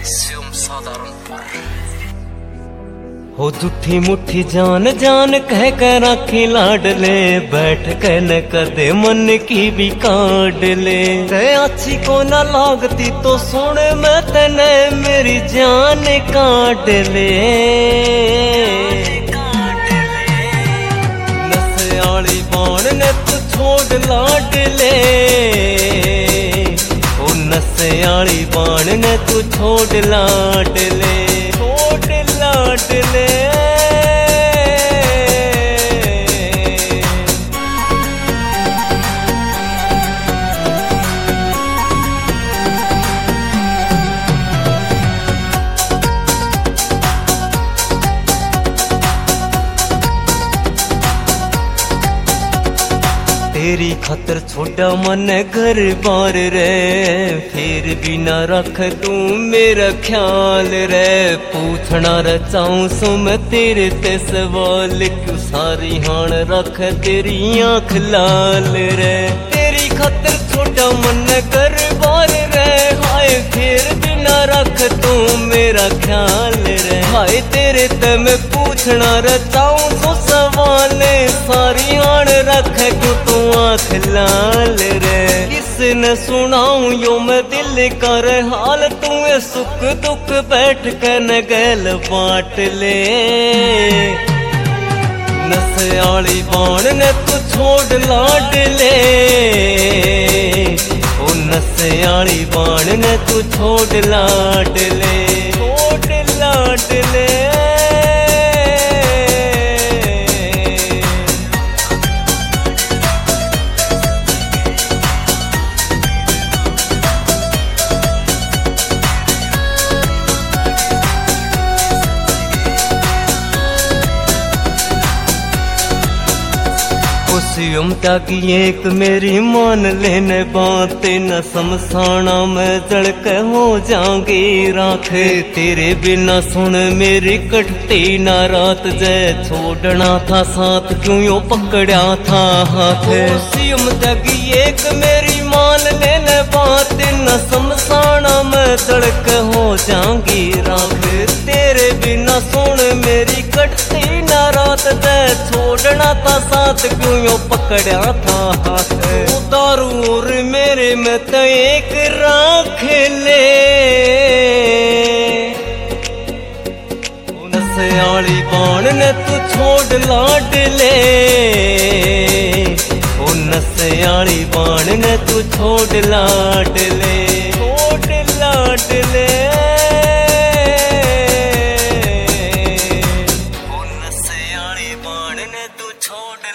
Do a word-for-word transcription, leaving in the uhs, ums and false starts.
स्यम साधारणपुर। हो झूठी मुट्ठी जान जान कह कर राखी लाडले, बैठ के न कदे मन की भी काट ले। अच्छी को न लागती तो सुन मैं तने मेरी जान काट ले। नसयाली बाण ने तू छोड़ लाडले, ओ नसयाली बाण ने तू छोड़ लाडले, छोड़ लाडले। तेरी खातर छोटा मन घर बार रे, फिर भी न रख तू मेरा ख्याल रे। पूछना रचाऊं सो मैं तेरे ते सवाल, क्यों सारी हाण रख तेरी आँख लाल रे। तेरी खातर छोटा मन घर बार रे, हाय फिर भी न रख तू मेरा ख्याल रे। हाय तेरे ते मैं पूछना रचाऊं सो सवाल, सारी हाण रख क्यों तू आँख लाल रे। किसने सुनाऊं यो मैं दिल कर हाल, तू सुख दुख बैठ कर न गैल बांट ले। नसयाली बाण ने तू छोड़ लाड ले, ओ नसयाली बाण ने तू छोड़ लाड ले, छोड़ लाड ले। स्यम त्यागी एक मेरी मान लेने बात, न समसाना मैं जड़ के हो जाऊंगी राख। तेरे बिना सुन मेरी कटती ना रात, जय छोड़ना था साथ क्यों यो पकड़ा था हाथ। स्यम त्यागी एक मेरी मान लेने बात, न समसाना मैं जड़ के हो जाऊंगी राख। तेरे बिना सुन मेरी कटती ना रात, जय छोड़ना था साथ क्यों यो पकड़ा था हाथ। दारू और मेरे में तो एक राख ले, नसयाली बाण ने तू छोड़ लाड ले, ओ नसयाली बाण ने तू छोड़ लाड ले, छोड़ लाड ले। ओ नसयाली बाण ने तू छोड़